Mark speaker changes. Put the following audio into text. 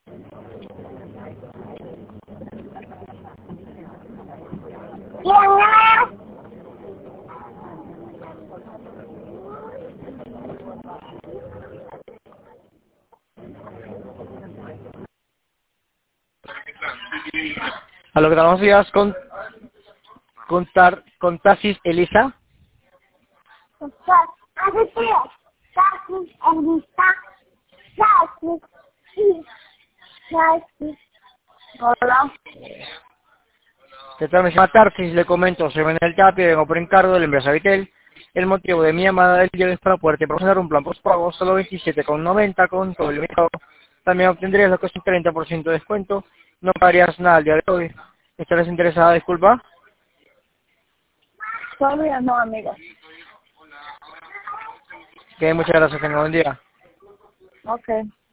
Speaker 1: A lo que vamos días con Tasis Elisa.
Speaker 2: Hola.
Speaker 1: ¿Qué tal? Me llama Tarsis, le comento, soy Manuel Tapia, vengo por encargo de la empresa Vitel. El motivo de mi llamada del día es para poderte proporcionar un plan postpago solo 27,90 con todo el mercado. También obtendrías lo que es un 30% de descuento. No pagarías nada al día de hoy. ¿Estarás interesada? Disculpa.
Speaker 2: Todavía no, amigo.
Speaker 1: Que muchas gracias, tenga buen día.
Speaker 2: Ok.